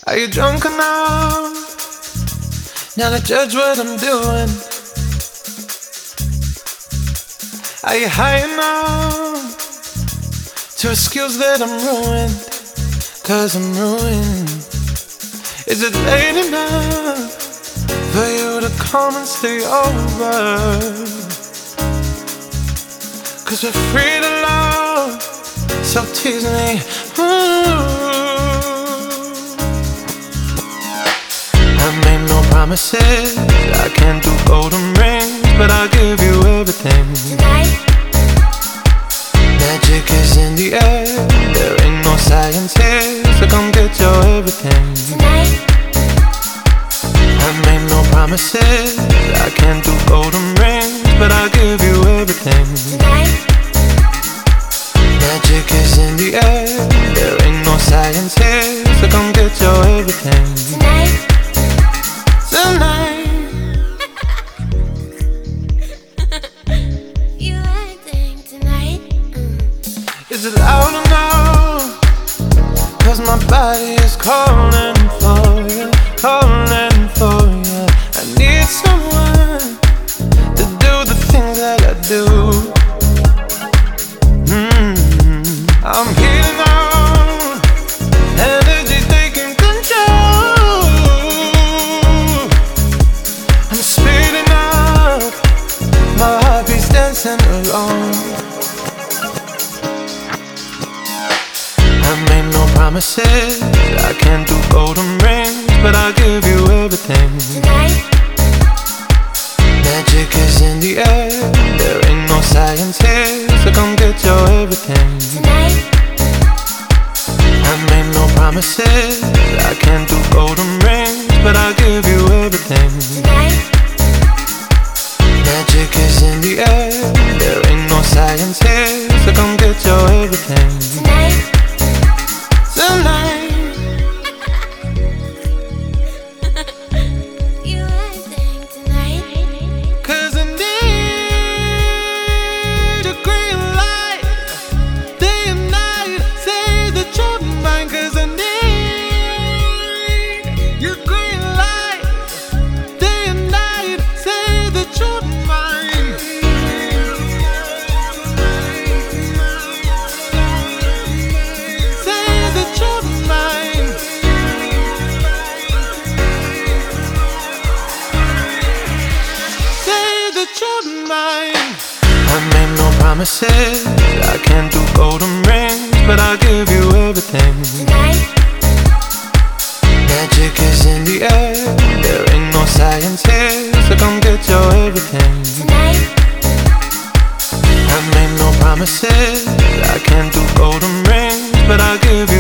Are you drunk enough now to judge what I'm doing? Are you high enough to excuse that I'm ruined? 'Cause I'm ruined. Is it late enough for you to come and stay over? 'Cause we're free to love, so tease me. I made no promises, I can't do golden rings, but I'll give you everything. Tonight, Magic is in the air, there ain't no science here, so come get your everything. tonight, I made no promises, I can't do golden rings, but I'll give you everything. tonight, Magic is in the air, there ain't no science here, so come get your everything. tonight. Tonight, You acting tonight. is it loud enough? 'Cause my body is calling for you, calling for you. I need someone to do the things that I do. I'm healing out, energy's taking control. I'm speeding up, my heartbeat's dancing alone. I made no promises, I can't do golden rings, but I'll give you everything. Tonight, Magic is in the air, there ain't no science here, so come get your everything. tonight, I made no promises, I can't do golden rings, but I'll give you everything. tonight, Magic is in the air, there ain't no science here, so come get your everything. tonight. Tonight, You acting tonight. 'cause I need a green light, day and night, say that you're mine. 'Cause I need your green light, day and night, say that you're mine. Say that you're mine. Say that you're mine. I made no promises, I can't do golden rings, but I'll give you everything. Tonight, Magic is in the air, there ain't no science here, so come get your everything. tonight, I made no promises, I can't do golden rings, but I'll give